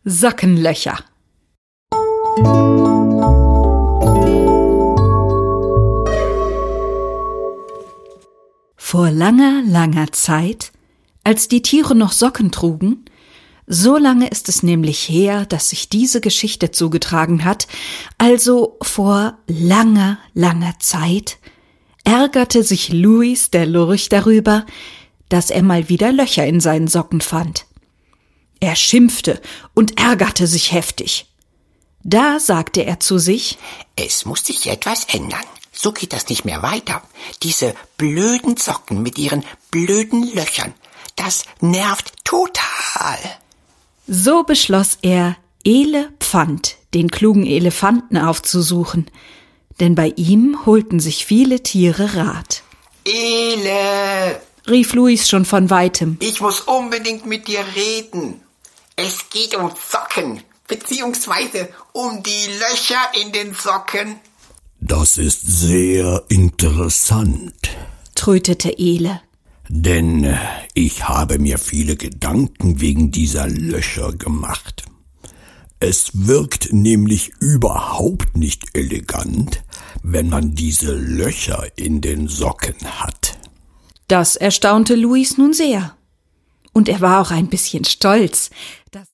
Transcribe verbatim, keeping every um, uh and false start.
Sockenlöcher. Vor langer, langer Zeit, als die Tiere noch Socken trugen, so lange ist es nämlich her, dass sich diese Geschichte zugetragen hat, also vor langer, langer Zeit, ärgerte sich Louis der Lurch darüber, dass er mal wieder Löcher in seinen Socken fand. Er schimpfte und ärgerte sich heftig. Da sagte er zu sich: Es muss sich etwas ändern. So geht das nicht mehr weiter. Diese blöden Socken mit ihren blöden Löchern, das nervt total. So beschloss er, Ele Pfand, den klugen Elefanten, aufzusuchen, denn bei ihm holten sich viele Tiere Rat. Ele, rief Louis schon von weitem. Ich muss unbedingt mit dir reden. Es geht um Socken, beziehungsweise um die Löcher in den Socken. Das ist sehr interessant, trötete Ele. Denn ich habe mir viele Gedanken wegen dieser Löcher gemacht. Es wirkt nämlich überhaupt nicht elegant, wenn man diese Löcher in den Socken hat. Das erstaunte Louis nun sehr. Und er war auch ein bisschen stolz, dass